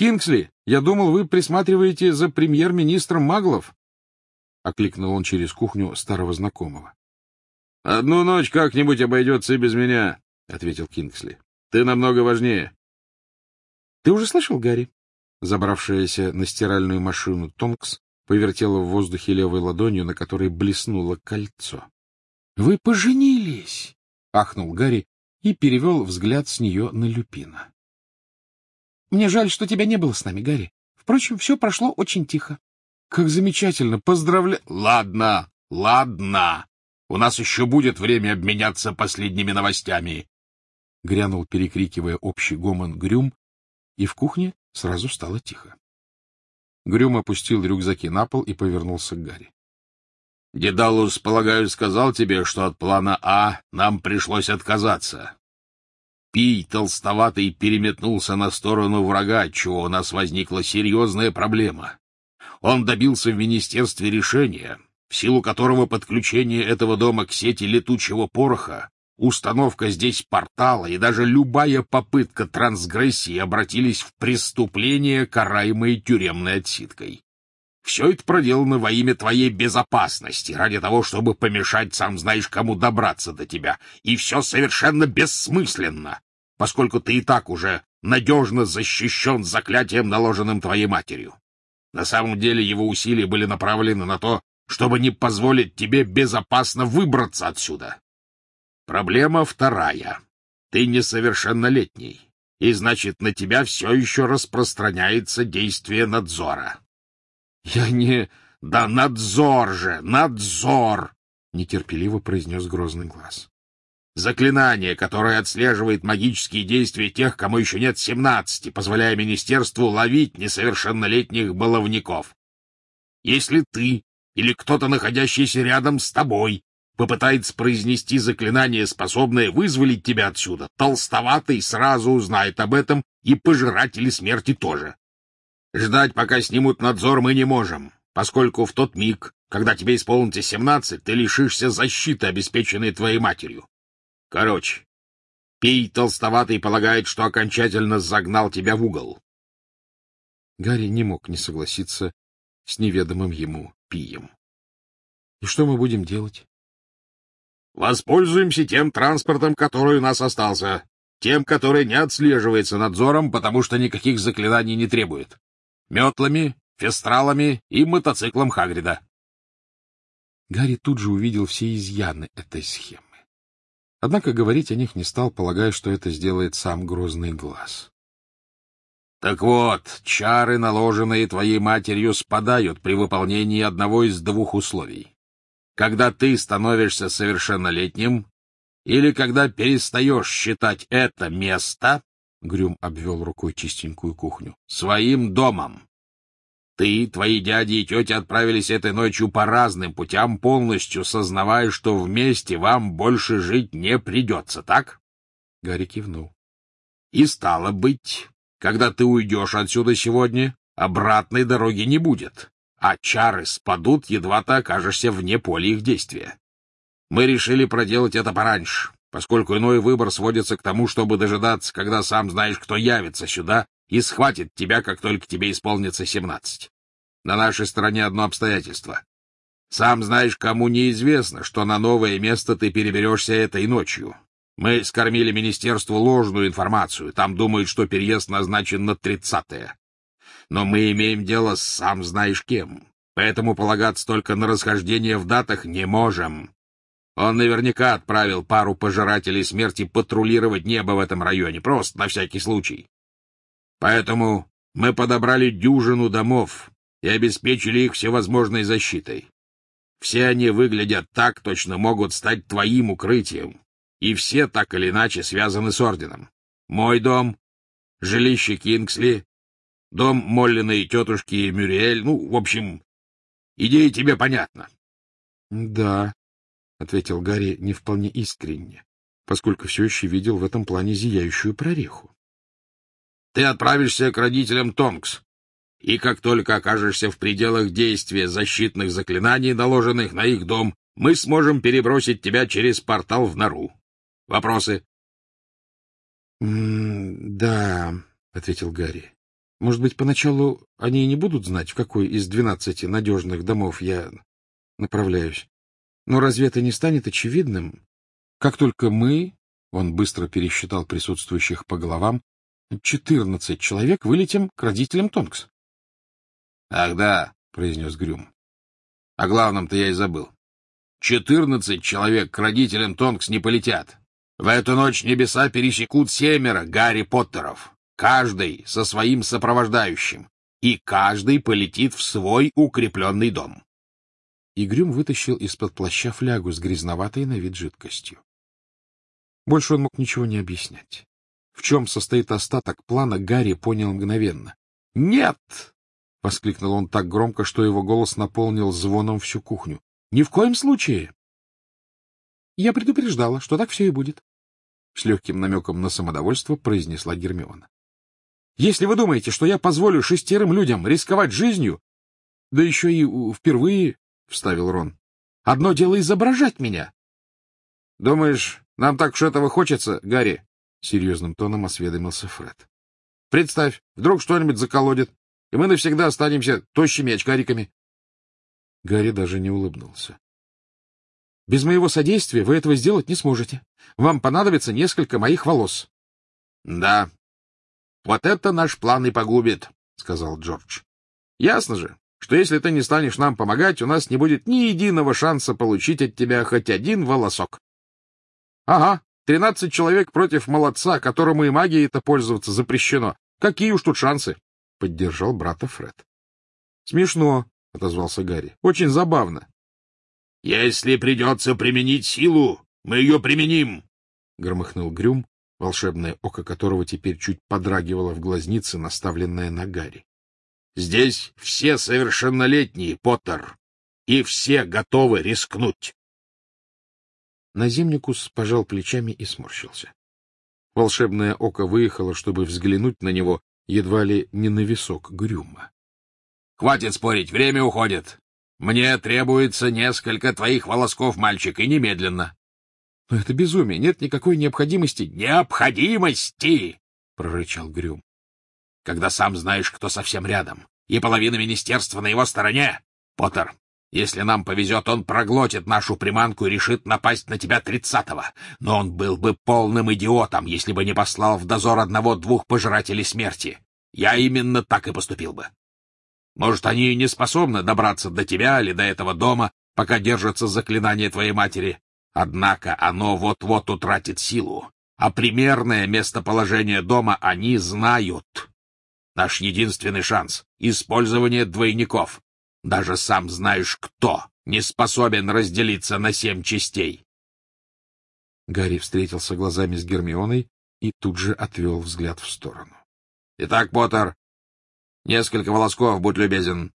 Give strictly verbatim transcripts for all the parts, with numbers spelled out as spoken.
Кингсли, я думал, вы присматриваете за премьер-министром маглов, — окликнул он через кухню старого знакомого. — Одну ночь как-нибудь обойдется и без меня, — ответил Кингсли. — Ты намного важнее. — Ты уже слышал, Гарри? Забравшаяся на стиральную машину Тонкс повертела в воздухе левой ладонью, на которой блеснуло кольцо. — Вы поженились! — ахнул Гарри и перевел взгляд с нее на Люпина. — Мне жаль, что тебя не было с нами, Гарри. Впрочем, все прошло очень тихо. — Как замечательно! Поздравляю! — Ладно, ладно. У нас еще будет время обменяться последними новостями. Грянул, перекрикивая общий гомон, Грюм, и в кухне сразу стало тихо. Грюм опустил рюкзаки на пол и повернулся к Гарри. — Дедалус, полагаю, сказал тебе, что от плана А нам пришлось отказаться. Пий толстоватый переметнулся на сторону врага, отчего у нас возникла серьезная проблема. Он добился в министерстве решения, в силу которого подключение этого дома к сети летучего пороха, установка здесь портала и даже любая попытка трансгрессии обратились в преступление, караемое тюремной отсидкой. Все это проделано во имя твоей безопасности, ради того, чтобы помешать сам знаешь кому добраться до тебя. И все совершенно бессмысленно, поскольку ты и так уже надежно защищен заклятием, наложенным твоей матерью. На самом деле его усилия были направлены на то, чтобы не позволить тебе безопасно выбраться отсюда. Проблема вторая. Ты несовершеннолетний, и значит, на тебя все еще распространяется действие надзора. — Я не... — Да надзор же, надзор! — нетерпеливо произнес грозный глаз. — Заклинание, которое отслеживает магические действия тех, кому еще нет семнадцати, позволяя министерству ловить несовершеннолетних баловников. Если ты или кто-то, находящийся рядом с тобой, попытается произнести заклинание, способное вызволить тебя отсюда, толстоватый сразу узнает об этом, и пожиратели смерти тоже. Ждать, пока снимут надзор, мы не можем, поскольку в тот миг, когда тебе исполнится семнадцать, ты лишишься защиты, обеспеченной твоей матерью. Короче, Пий толстоватый полагает, что окончательно загнал тебя в угол. Гарри не мог не согласиться с неведомым ему Пием. — И что мы будем делать? — Воспользуемся тем транспортом, который у нас остался, тем, который не отслеживается надзором, потому что никаких заклинаний не требует. Метлами, фестралами и мотоциклом Хагрида. Гарри тут же увидел все изъяны этой схемы. Однако говорить о них не стал, полагая, что это сделает сам грозный глаз. — Так вот, чары, наложенные твоей матерью, спадают при выполнении одного из двух условий. Когда ты становишься совершеннолетним, или когда перестаешь считать это место, — Грюм обвел рукой чистенькую кухню, — своим домом. Ты, твои дяди и тети отправились этой ночью по разным путям, полностью сознавая, что вместе вам больше жить не придется, так? Гарри кивнул. — И стало быть, когда ты уйдешь отсюда сегодня, обратной дороги не будет, а чары спадут, едва ты окажешься вне поля их действия. Мы решили проделать это пораньше, поскольку иной выбор сводится к тому, чтобы дожидаться, когда сам знаешь, кто явится сюда и схватит тебя, как только тебе исполнится семнадцать. На нашей стороне одно обстоятельство. Сам знаешь, кому неизвестно, что на новое место ты переберешься этой ночью. Мы скормили министерству ложную информацию, там думают, что переезд назначен на тридцатое. Но мы имеем дело с сам знаешь кем, поэтому полагаться только на расхождение в датах не можем. Он наверняка отправил пару пожирателей смерти патрулировать небо в этом районе, просто на всякий случай. Поэтому мы подобрали дюжину домов и обеспечили их всевозможной защитой. Все они выглядят так, точно могут стать твоим укрытием, и все так или иначе связаны с Орденом. Мой дом, жилище Кингсли, дом Моллиной тетушки Мюриэль, ну, в общем, идея тебе понятна. — Да, — ответил Гарри не вполне искренне, поскольку все еще видел в этом плане зияющую прореху. — Ты отправишься к родителям Тонкс, и как только окажешься в пределах действия защитных заклинаний, наложенных на их дом, мы сможем перебросить тебя через портал в нору. Вопросы? — Да, — ответил Гарри. Может быть, поначалу они и не будут знать, в какой из двенадцати надежных домов я направляюсь. Но разве это не станет очевидным? Как только мы, он быстро пересчитал присутствующих по головам, четырнадцать человек вылетим к родителям Тонкс. — Ах да, — произнес Грюм. — О главном-то я и забыл. Четырнадцать человек к родителям Тонкс не полетят. В эту ночь небеса пересекут семеро Гарри Поттеров, каждый со своим сопровождающим, и каждый полетит в свой укрепленный дом. И Грюм вытащил из-под плаща флягу с грязноватой на вид жидкостью. Больше он мог ничего не объяснять. В чем состоит остаток плана, Гарри понял мгновенно. «Нет!» — воскликнул он так громко, что его голос наполнил звоном всю кухню. «Ни в коем случае!» «Я предупреждала, что так все и будет», — с легким намеком на самодовольство произнесла Гермиона. «Если вы думаете, что я позволю шестерым людям рисковать жизнью, да еще и впервые, — вставил Рон, — одно дело изображать меня». — Думаешь, нам так уж этого хочется, Гарри? — серьезным тоном осведомился Фред. — Представь, вдруг что-нибудь заколодит, и мы навсегда останемся тощими очкариками. Гарри даже не улыбнулся. — Без моего содействия вы этого сделать не сможете. Вам понадобится несколько моих волос. — Да, вот это наш план и погубит, — сказал Джордж. — Ясно же, что если ты не станешь нам помогать, у нас не будет ни единого шанса получить от тебя хоть один волосок. — Ага, тринадцать человек против молодца, которому и магией-то пользоваться запрещено. Какие уж тут шансы? — поддержал брата Фред. — Смешно, — отозвался Гарри. — Очень забавно. — Если придется применить силу, мы ее применим, — громыхнул Грюм, волшебное око которого теперь чуть подрагивало в глазнице, наставленное на Гарри. — Здесь все совершеннолетние, Поттер, и все готовы рискнуть. Наземникус пожал плечами и сморщился. Волшебное око выехало, чтобы взглянуть на него едва ли не на висок Грюма. — Хватит спорить, время уходит. Мне требуется несколько твоих волосков, мальчик, и немедленно. — Но это безумие, нет никакой необходимости. — Необходимости! — прорычал Грюм. — Когда сам знаешь, кто совсем рядом, и половина министерства на его стороне, Поттер, если нам повезет, он проглотит нашу приманку и решит напасть на тебя тридцатого. Но он был бы полным идиотом, если бы не послал в дозор одного-двух пожирателей смерти. Я именно так и поступил бы. Может, они и не способны добраться до тебя или до этого дома, пока держатся заклинания твоей матери. Однако оно вот-вот утратит силу, а примерное местоположение дома они знают. Наш единственный шанс — использование двойников. Даже сам знаешь, кто не способен разделиться на семь частей. Гарри встретился глазами с Гермионой и тут же отвел взгляд в сторону. — Итак, Поттер, несколько волосков, будь любезен.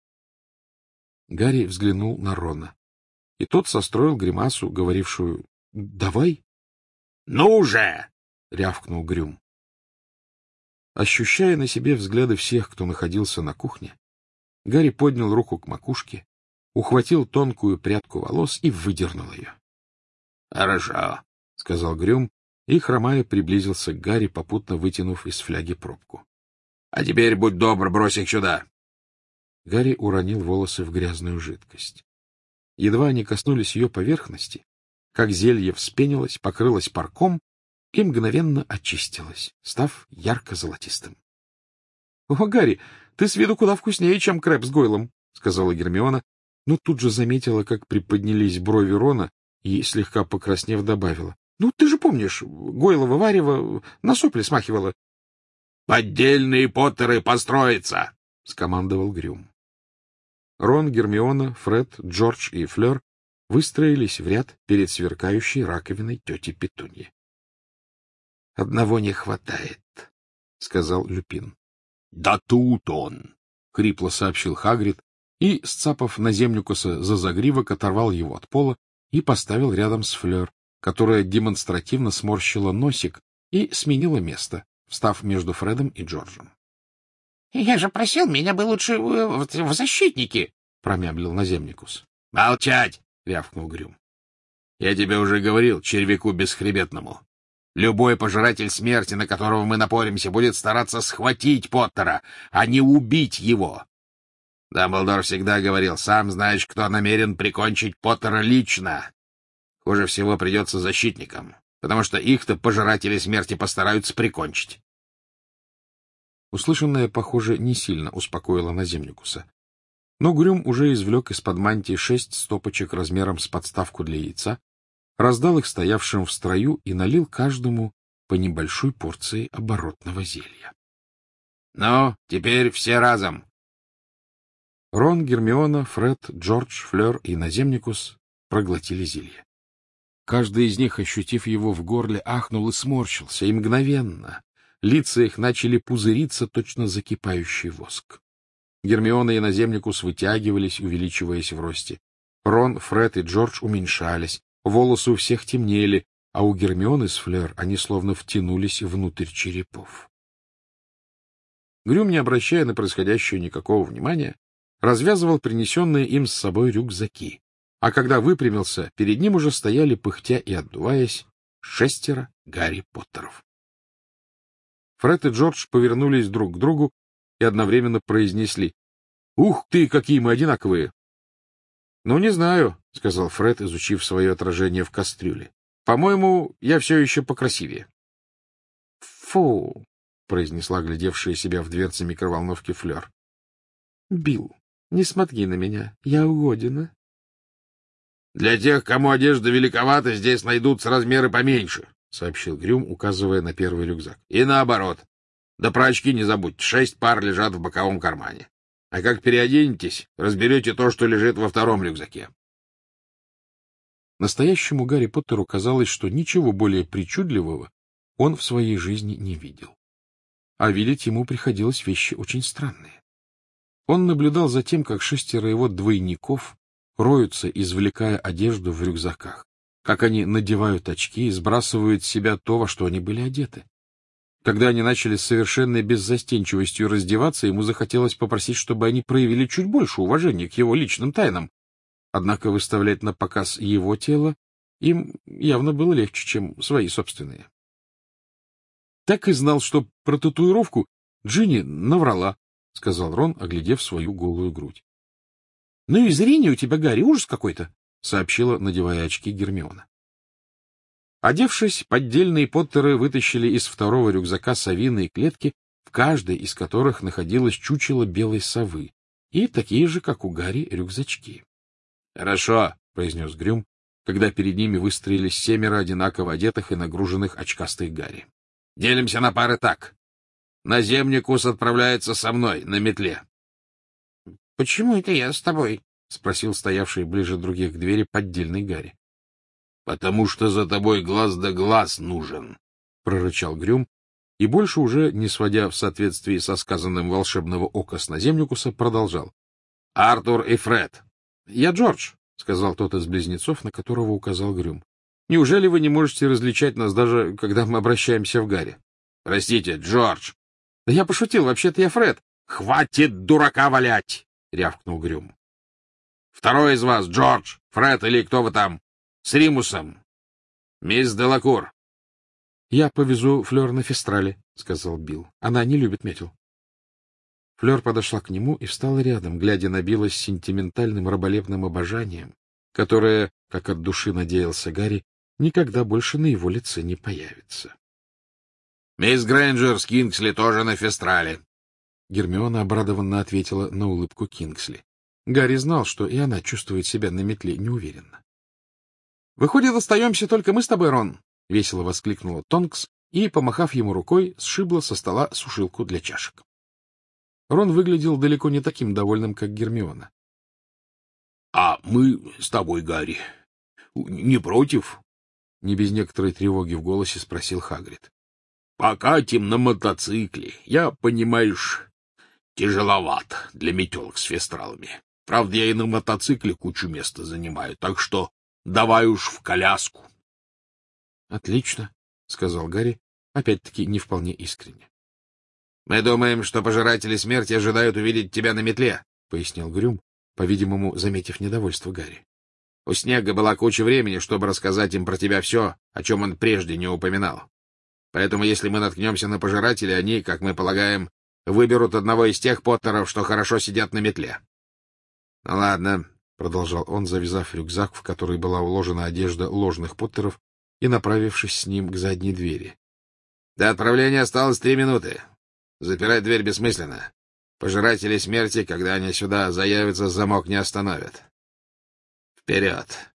Гарри взглянул на Рона, и тот состроил гримасу, говорившую «давай». — Ну же! — рявкнул Грюм. Ощущая на себе взгляды всех, кто находился на кухне, Гарри поднял руку к макушке, ухватил тонкую прядку волос и выдернул ее. — Хорошо, — сказал Грюм, и, хромая, приблизился к Гарри, попутно вытянув из фляги пробку. — А теперь, будь добр, брось их сюда. Гарри уронил волосы в грязную жидкость. Едва они коснулись ее поверхности, как зелье вспенилось, покрылось парком и мгновенно очистилось, став ярко-золотистым. — О, Гарри, ты с виду куда вкуснее, чем крэб с Гойлом, — сказала Гермиона, но тут же заметила, как приподнялись брови Рона и, слегка покраснев, добавила. — Ну, ты же помнишь, Гойлово варево на сопли смахивало. — Поддельные Поттеры построятся! — скомандовал Грюм. Рон, Гермиона, Фред, Джордж и Флёр выстроились в ряд перед сверкающей раковиной тети Петуньи. — Одного не хватает, — сказал Люпин. — Да тут он! — хрипло сообщил Хагрид и, сцапав наземникуса за загривок, оторвал его от пола и поставил рядом с Флёр, которая демонстративно сморщила носик и сменила место, встав между Фредом и Джорджем. — Я же просил, меня бы лучше в, в защитники, — промямлил наземникус. — Молчать! — рявкнул Грюм. — Я тебе уже говорил, червяку бесхребетному. Любой пожиратель смерти, на которого мы напоримся, будет стараться схватить Поттера, а не убить его. Дамблдор всегда говорил: сам знаешь, кто намерен прикончить Поттера лично. Хуже всего придется защитникам, потому что их-то пожиратели смерти постараются прикончить. Услышанное, похоже, не сильно успокоило Наземникуса. Но Грюм уже извлек из-под мантии шесть стопочек размером с подставку для яйца, раздал их стоявшим в строю и налил каждому по небольшой порции оборотного зелья. — Ну, теперь все разом. Рон, Гермиона, Фред, Джордж, Флёр и Наземникус проглотили зелье. Каждый из них, ощутив его в горле, ахнул и сморщился, и мгновенно лица их начали пузыриться, точно закипающий воск. Гермиона и Наземникус вытягивались, увеличиваясь в росте. Рон, Фред и Джордж уменьшались, волосы у всех темнели, а у Гермионы с Флёр они словно втянулись внутрь черепов. Грюм, не обращая на происходящее никакого внимания, развязывал принесенные им с собой рюкзаки, а когда выпрямился, перед ним уже стояли, пыхтя и отдуваясь, шестеро Гарри Поттеров. Фред и Джордж повернулись друг к другу и одновременно произнесли: «Ух ты, какие мы одинаковые!» «Ну, не знаю», — сказал Фред, изучив свое отражение в кастрюле. «По-моему, я все еще покрасивее». «Фу», — произнесла глядевшая себя в дверцы микроволновки Флёр. «Билл, не смотри на меня, я угодина». «Для тех, кому одежда великовата, здесь найдутся размеры поменьше», — сообщил Грюм, указывая на первый рюкзак. — И наоборот. Да про очки не забудьте, шесть пар лежат в боковом кармане. А как переоденетесь, разберете то, что лежит во втором рюкзаке. Настоящему Гарри Поттеру казалось, что ничего более причудливого он в своей жизни не видел. А видеть ему приходилось вещи очень странные. Он наблюдал за тем, как шестеро его двойников роются, извлекая одежду в рюкзаках, как они надевают очки и сбрасывают с себя то, во что они были одеты. Когда они начали с совершенной беззастенчивостью раздеваться, ему захотелось попросить, чтобы они проявили чуть больше уважения к его личным тайнам. Однако выставлять на показ его тело им явно было легче, чем свои собственные. Так и знал, что про татуировку Джинни наврала, — сказал Рон, оглядев свою голую грудь. — Ну и зрение у тебя, Гарри, ужас какой-то, — сообщила, надевая очки, Гермиона. Одевшись, поддельные Поттеры вытащили из второго рюкзака совиные клетки, в каждой из которых находилось чучело белой совы, и такие же, как у Гарри, рюкзачки. — Хорошо, — произнес Грюм, когда перед ними выстроились семеро одинаково одетых и нагруженных очкастых Гарри. — Делимся на пары так. Наземникус отправляется со мной на метле. — Почему это я с тобой? — спросил стоявший ближе других к двери поддельный Гарри. — Потому что за тобой глаз да глаз нужен, — прорычал Грюм, и больше уже, не сводя в соответствии со сказанным волшебного ока с Наземникуса, продолжал. — Артур и Фред. — Я Джордж, — сказал тот из близнецов, на которого указал Грюм. — Неужели вы не можете различать нас, даже когда мы обращаемся в Гарри? — Простите, Джордж. — Да я пошутил, вообще-то я Фред. — Хватит дурака валять! — рявкнул Грюм. — Второй из вас, Джордж, Фред или кто вы там, с Римусом. Мисс Делакур. — Я повезу Флёр на Фестрале, — сказал Билл. — Она не любит метел. Флёр подошла к нему и встала рядом, глядя на Билла с сентиментальным раболепным обожанием, которое, как от души надеялся Гарри, никогда больше на его лице не появится. — Мисс Грейнджер с Кингсли тоже на Фестрале. Гермиона обрадованно ответила на улыбку Кингсли. Гарри знал, что и она чувствует себя на метле неуверенно. — Выходит, остаемся только мы с тобой, Рон! — весело воскликнула Тонкс и, помахав ему рукой, сшибла со стола сушилку для чашек. Рон выглядел далеко не таким довольным, как Гермиона. — А мы с тобой, Гарри, не против? — не без некоторой тревоги в голосе спросил Хагрид. — Покатим на мотоцикле. Я, понимаешь, тяжеловат для метелок с фестралами. Правда, я и на мотоцикле кучу места занимаю, так что давай уж в коляску. — Отлично, — сказал Гарри, опять-таки не вполне искренне. — Мы думаем, что пожиратели смерти ожидают увидеть тебя на метле, — пояснил Грюм, по-видимому, заметив недовольство Гарри. — У Снега была куча времени, чтобы рассказать им про тебя все, о чем он прежде не упоминал. Поэтому, если мы наткнемся на пожирателей, они, как мы полагаем, выберут одного из тех Поттеров, что хорошо сидят на метле. — Ну ладно, — продолжал он, завязав рюкзак, в который была уложена одежда ложных Поттеров, и направившись с ним к задней двери. — До отправления осталось три минуты. Запирать дверь бессмысленно. Пожиратели смерти, когда они сюда заявятся, замок не остановят. Вперед!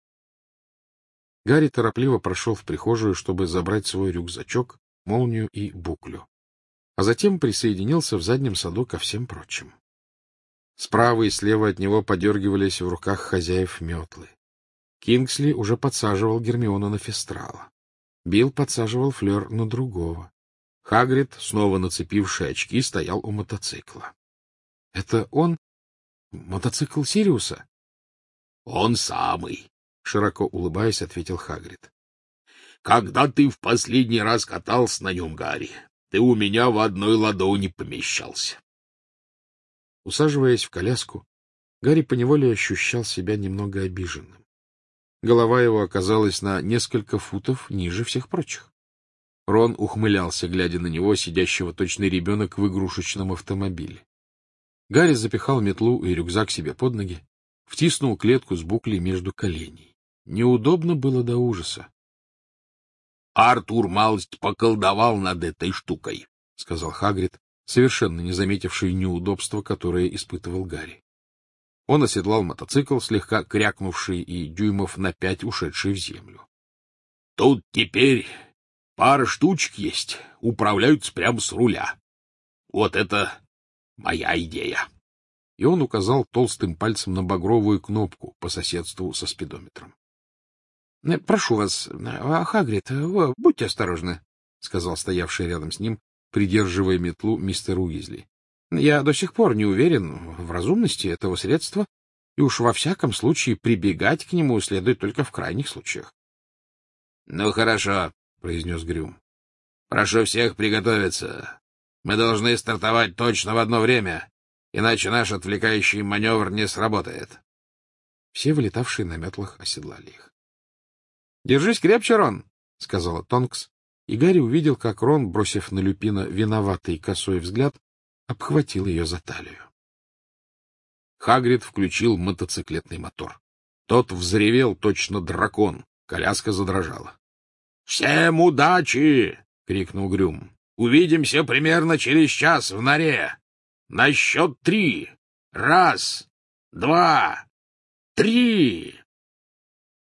Гарри торопливо прошел в прихожую, чтобы забрать свой рюкзачок, молнию и буклю, а затем присоединился в заднем саду ко всем прочим. Справа и слева от него подергивались в руках хозяев метлы. Кингсли уже подсаживал Гермиону на Фестрала. Билл подсаживал Флёр на другого. Хагрид, снова нацепивший очки, стоял у мотоцикла. — Это он? Мотоцикл Сириуса? — Он самый, — широко улыбаясь, ответил Хагрид. — Когда ты в последний раз катался на нем, Гарри, ты у меня в одной ладони помещался. Усаживаясь в коляску, Гарри поневоле ощущал себя немного обиженным. Голова его оказалась на несколько футов ниже всех прочих. Рон ухмылялся, глядя на него, сидящего точно ребенок в игрушечном автомобиле. Гарри запихал метлу и рюкзак себе под ноги, втиснул клетку с буклей между коленей. Неудобно было до ужаса. — Артур малость поколдовал над этой штукой, — сказал Хагрид, совершенно не заметивший неудобства, которое испытывал Гарри. Он оседлал мотоцикл, слегка крякнувший и дюймов на пять ушедший в землю. — Тут теперь пара штучек есть, управляются прямо с руля. Вот это моя идея. И он указал толстым пальцем на багровую кнопку по соседству со спидометром. — Прошу вас, Хагрид, будьте осторожны, — сказал стоявший рядом с ним, придерживая метлу, мистер Уизли. — Я до сих пор не уверен в разумности этого средства, и уж во всяком случае прибегать к нему следует только в крайних случаях. — Ну, хорошо, — произнес Грюм. — Прошу всех приготовиться. Мы должны стартовать точно в одно время, иначе наш отвлекающий маневр не сработает. Все вылетавшие на метлах оседлали их. — Держись крепче, Рон, — сказала Тонкс, и Гарри увидел, как Рон, бросив на Люпина виноватый косой взгляд, обхватил ее за талию. Хагрид включил мотоциклетный мотор. Тот взревел точно дракон, коляска задрожала. — Всем удачи! — крикнул Грюм. — Увидимся примерно через час в норе. На счет три. Раз, два, три!